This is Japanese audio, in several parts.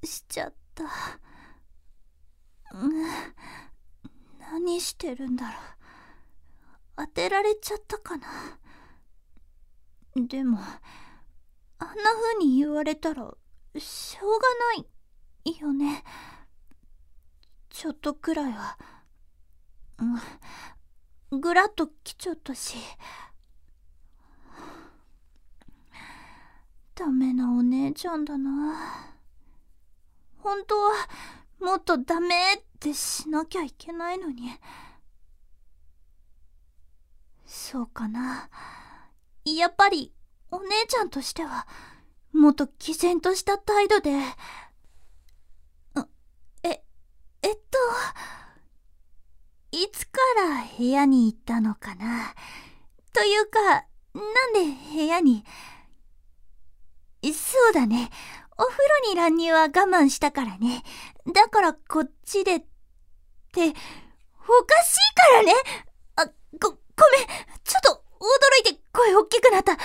しちゃった。何してるんだろう。当てられちゃったかな。でもあんな風に言われたらしょうがないよね。ちょっとくらいはぐらっときちゃったし。ダメなお姉ちゃんだな。本当はもっとダメってしなきゃいけないのに。そうかな。やっぱりお姉ちゃんとしてはもっと毅然とした態度で。いつから部屋に行ったのかな。というか、なんで部屋に。そうだね。お風呂に乱入は我慢したからね。だからこっちでって、おかしいからね。ごめん。ちょっと驚いて声大きくなった。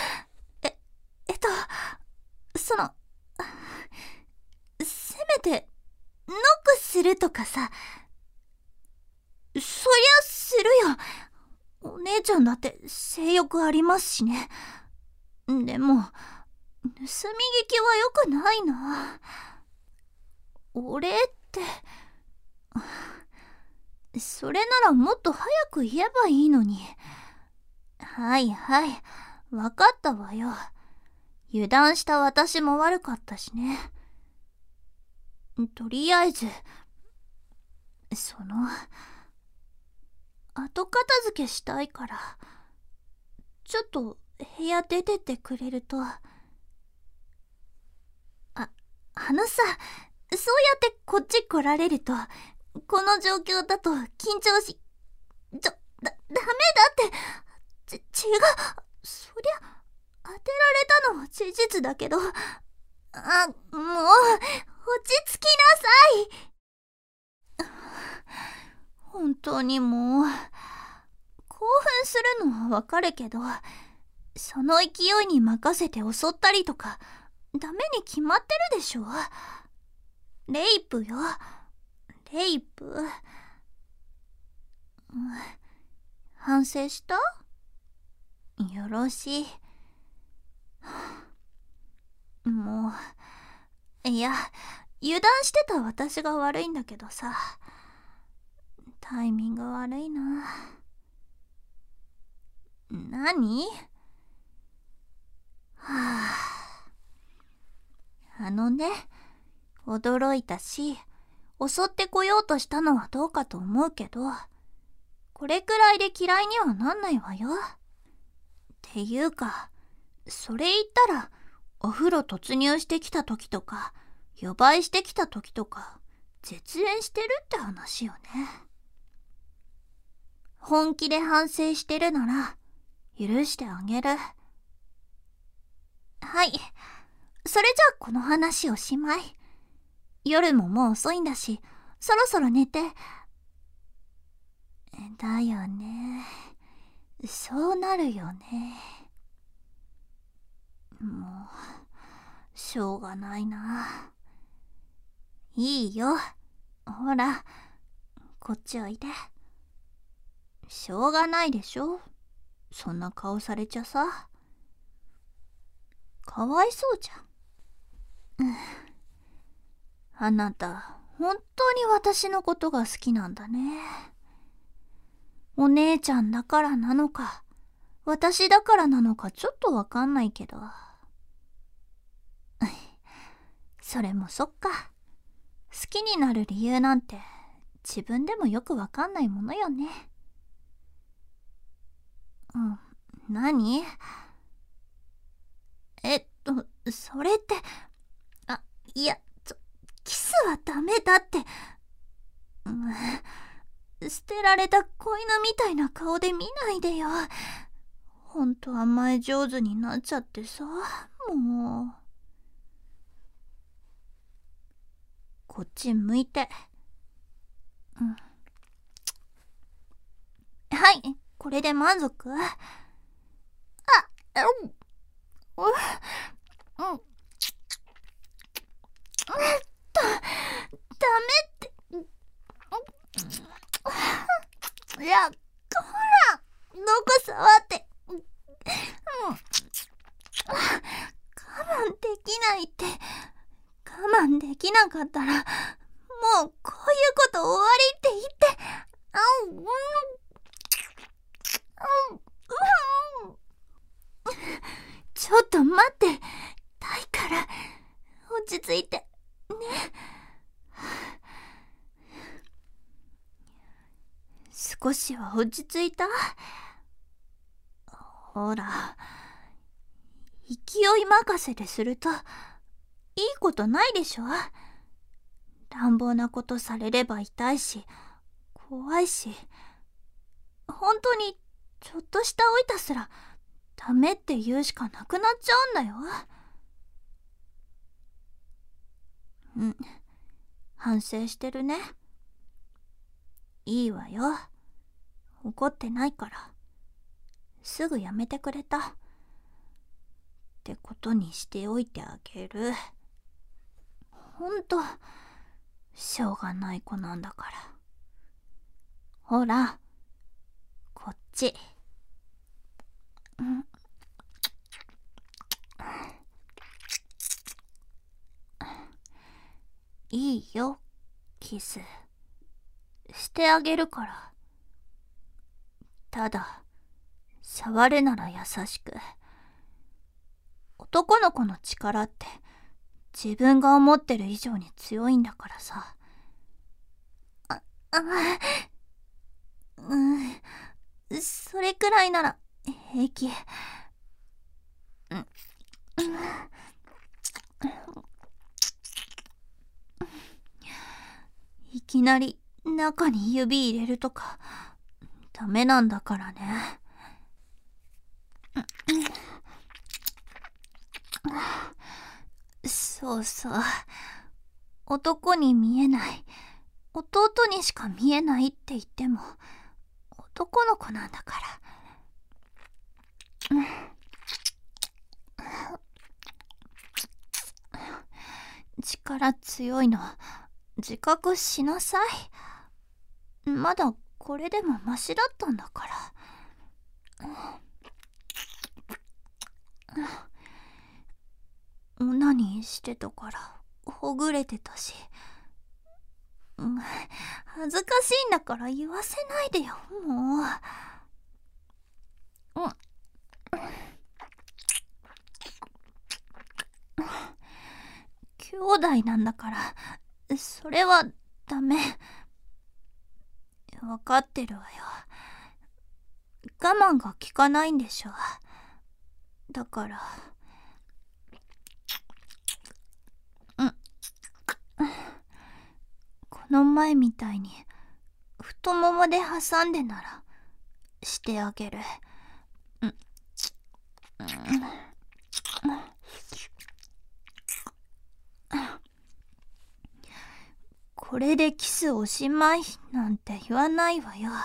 せめて、ノックするとかさ。そりゃするよ。お姉ちゃんだって性欲ありますしね。でも、盗み聞きは良くないな。俺って、それならもっと早く言えばいいのに。はいはい、わかったわよ。油断した私も悪かったしね。とりあえず、後片付けしたいから、ちょっと部屋出てってくれると。そうやってこっち来られると、この状況だと緊張し、ダメだって。違う。そりゃ、当てられたのは事実だけど、もう、落ち着きなさい。本当にもう、興奮するのはわかるけど、その勢いに任せて襲ったりとか、ダメに決まってるでしょ。レイプよ。レイプ。反省した？よろしい。もう、いや、油断してた私が悪いんだけどさ。タイミング悪いな。何？驚いたし、襲ってこようとしたのはどうかと思うけど、これくらいで嫌いにはなんないわよ。っていうか、それ言ったら、お風呂突入してきた時とか、予売してきた時とか、絶縁してるって話よね。本気で反省してるなら、許してあげる。はい。それじゃあこの話おしまい。夜ももう遅いんだし、そろそろ寝て。だよね。そうなるよね。もう、しょうがないな。いいよ。ほら、こっちおいで。しょうがないでしょ。そんな顔されちゃさ。かわいそうじゃん。あなた、本当に私のことが好きなんだね。お姉ちゃんだからなのか、私だからなのかちょっとわかんないけど。それもそっか。好きになる理由なんて自分でもよくわかんないものよね。何？それって、いや、キスはダメだって。捨てられた子犬みたいな顔で見ないでよ。ほんと甘え上手になっちゃってさ、もう。こっち向いて。はい、これで満足？ ら、どこ触って。我慢できないって。我慢できなかったら、もうこういうこと終わりって言って。ちょっと待って。たいから、落ち着いて。ね。少しは落ち着いた？ほら、勢い任せですると、いいことないでしょ？乱暴なことされれば痛いし、怖いし、本当にちょっとしたおいたすら、ダメって言うしかなくなっちゃうんだよ。反省してるね。いいわよ。怒ってないから。すぐやめてくれた。ってことにしておいてあげる。ほんと、しょうがない子なんだから。ほら、こっち。いいよ、キス。してあげるから。ただ、触るなら優しく。男の子の力って自分が思ってる以上に強いんだからさ。それくらいなら平気。いきなり中に指入れるとかダメなんだからね。そうそう。男に見えない、弟にしか見えないって言っても男の子なんだから。力強いの自覚しなさい。まだこれでもマシだったんだから。オナニーしてたからほぐれてたし、恥ずかしいんだから言わせないでよ、もう。兄弟なんだから、それはダメ。わかってるわよ。我慢が効かないんでしょ。だから。この前みたいに太ももで挟んでならしてあげる。これでキスおしまいなんて言わないわよ。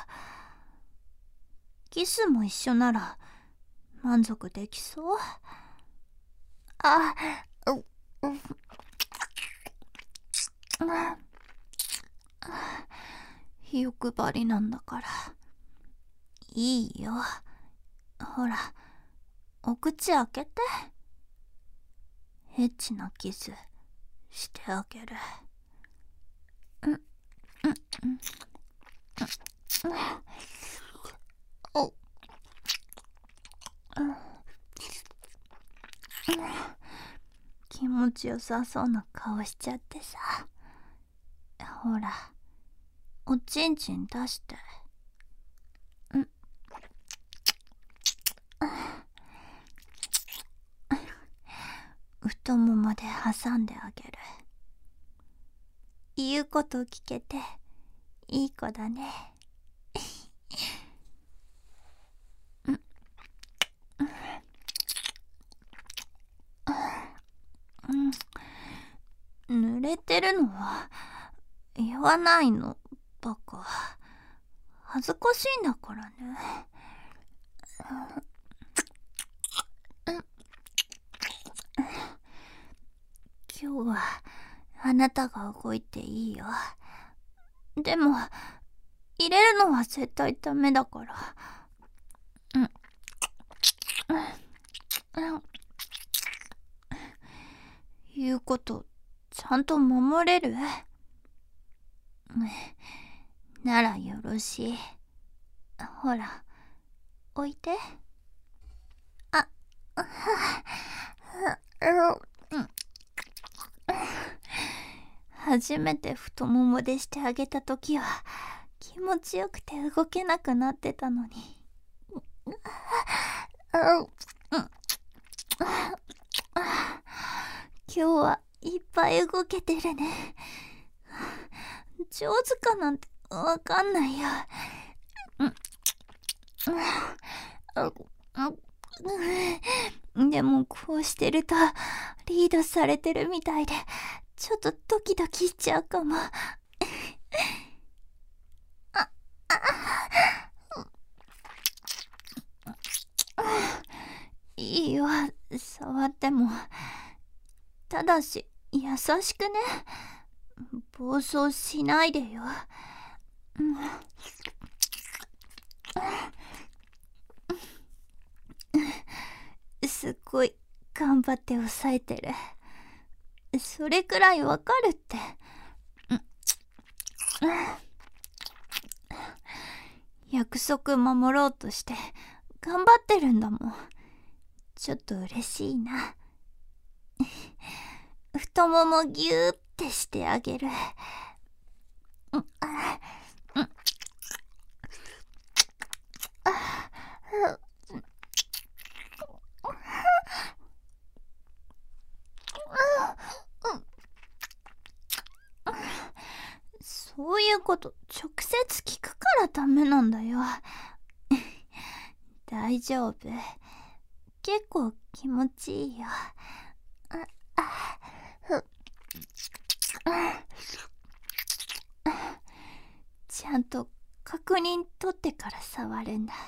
キスも一緒なら満足できそう？欲張りなんだから。いいよ。ほら、お口開けて。エッチなキスしてあげる。気持ちよさそうな顔しちゃってさ。ほら、おちんちん出して。太ももで挟んであげる。言うこと聞けていい子だね。濡れてるのは言わないの、バカ。恥ずかしいんだからね。今日はあなたが動いていいよ。でも入れるのは絶対ダメだから。言うことちゃんと守れる？ならよろしい。ほら、置いて。初めて太ももでしてあげた時は気持ちよくて動けなくなってたのに。今日はいっぱい動けてるね。上手かなんてわかんないよ。でもこうしてるとリードされてるみたいでちょっとドキドキしちゃうかも。いいよ、触っても。ただし優しくね。暴走しないでよ。すっごい頑張って抑えてる。それくらいわかるって。約束守ろうとして頑張ってるんだもん。ちょっと嬉しいな。太ももギューってしてあげる。そういうこと直接聞くからダメなんだよ。大丈夫。結構気持ちいいよ。ちゃんと確認取ってから触るんだ。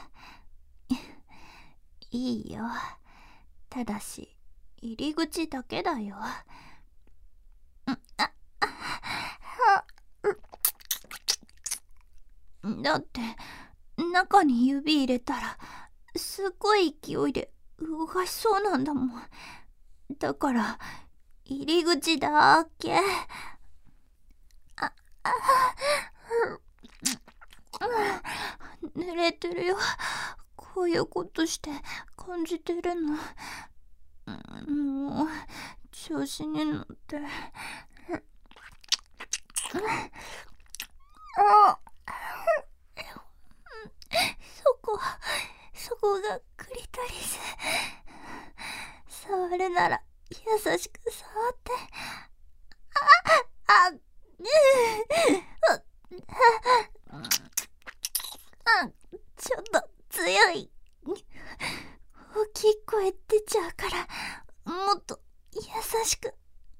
いいよ。ただし入り口だけだよ。だって中に指入れたらすっごい勢いで動かしそうなんだもん。だから入り口だけ。濡れてるよ。こういうことして感じてるの。もう調子に乗って。そこがクリトリス。触るなら優しく触って。ちょっと強い。大きい声出ちゃうからもっと優しくね。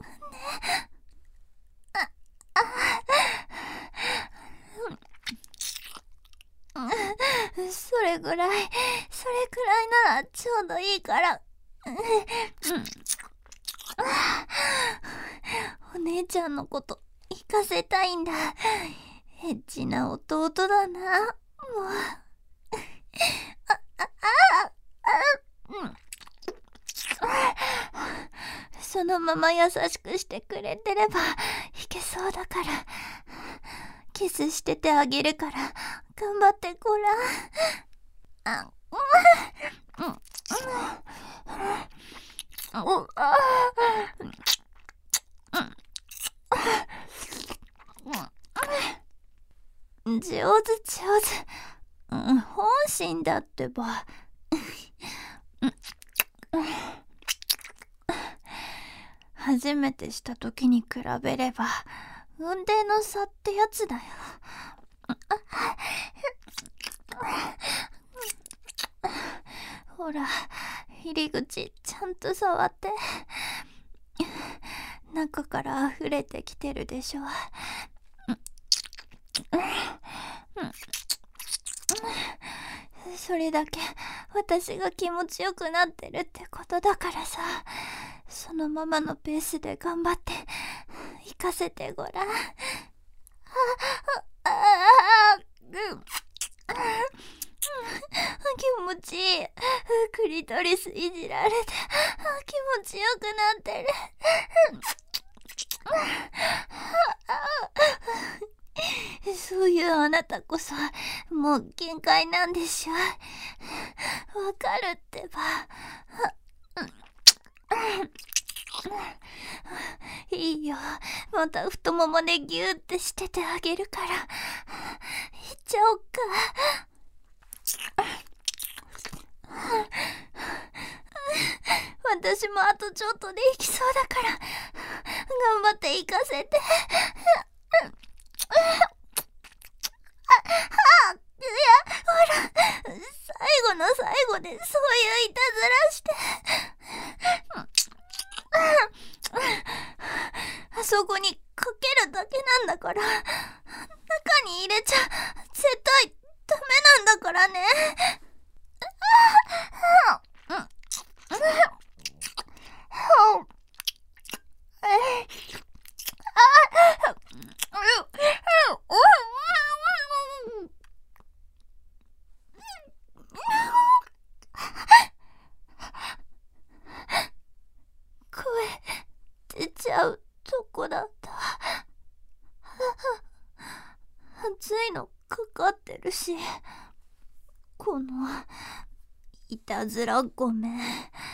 それくらいならちょうどいいから。お姉ちゃんのこと行かせたいんだ。エッチな弟だな。もうそのまま優しくしてくれてればいけそうだから。キスしててあげるから頑張ってごらん。上手。本心だってば。初めてした時に比べれば運転の差ってやつだよ。ほら入り口ちゃんと触って。中から溢れてきてるでしょ。それだけ私が気持ちよくなってるってことだからさ。そのままのペースで頑張って行かせてごらん。 気持ちいい。クリトリスいじられて気持ちよくなってる。そういうあなたこそもう限界なんでしょ。わかるってば。いいよ、また太ももでギューってしててあげるから。行っちゃおっか。私もあとちょっとで行きそうだから頑張って行かせて。いや、ほら、最後の最後でそういういたずらして。あそこにかけるだけなんだから、中に入れちゃ絶対ダメなんだからね。声出ちゃうとこだった。熱いのかかってるし、このいたずらごめん。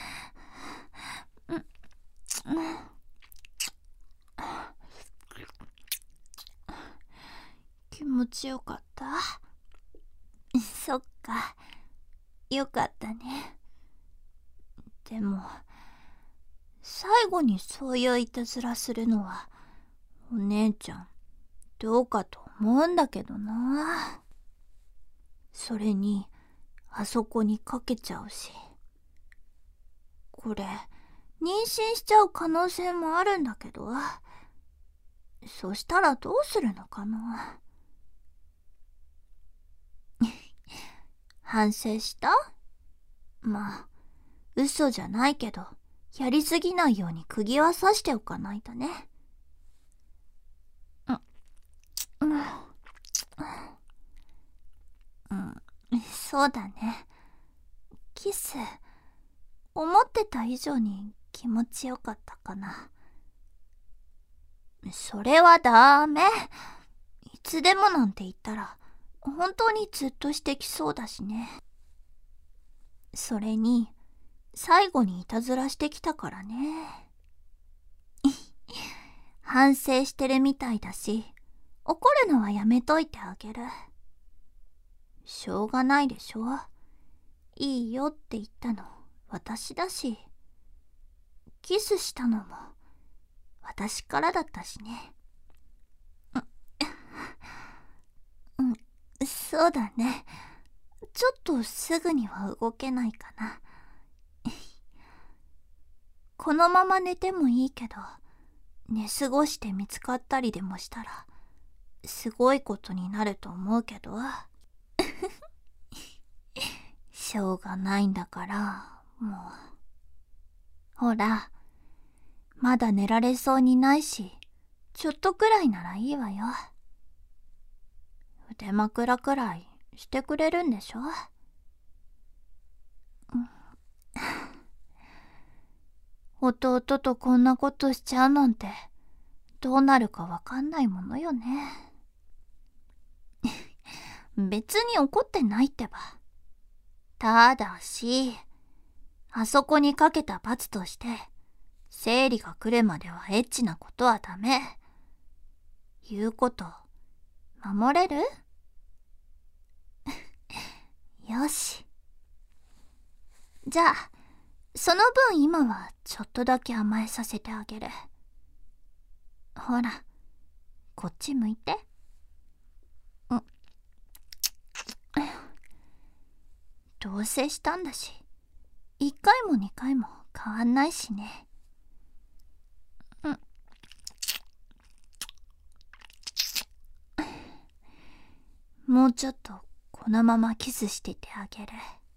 気持ちよかった？そっか、よかったね。でも最後にそういういたずらするのはお姉ちゃんどうかと思うんだけどな。それにあそこにかけちゃうし、これ妊娠しちゃう可能性もあるんだけど、そしたらどうするのかな。反省した？まあ嘘じゃないけど、やりすぎないように釘は刺しておかないとね。そうだね。キス思ってた以上に気持ちよかったかな。それはダメ。いつでもなんて言ったら本当にずっとしてきそうだしね。それに最後にいたずらしてきたからね。反省してるみたいだし、怒るのはやめといてあげる。しょうがないでしょ。いいよって言ったの私だし、キスしたのも私からだったしね。そうだね。ちょっとすぐには動けないかな。このまま寝てもいいけど、寝過ごして見つかったりでもしたらすごいことになると思うけど。しょうがないんだからもう。ほら、まだ寝られそうにないし、ちょっとくらいならいいわよ。腕枕くらいしてくれるんでしょ。弟とこんなことしちゃうなんてどうなるかわかんないものよね。別に怒ってないってば。ただし、あそこにかけた罰として生理が来るまではエッチなことはダメ。言うこと守れる？よし。じゃあその分今はちょっとだけ甘えさせてあげる。ほら、こっち向いて。どうせしたんだし、1回も2回も変わんないしね。もうちょっとこのままキスしててあげる。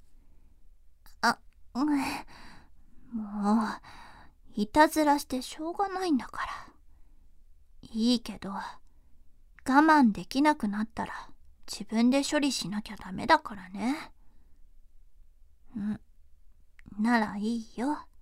もういたずらしてしょうがないんだから。いいけど我慢できなくなったら自分で処理しなきゃダメだからね。ならいいよ。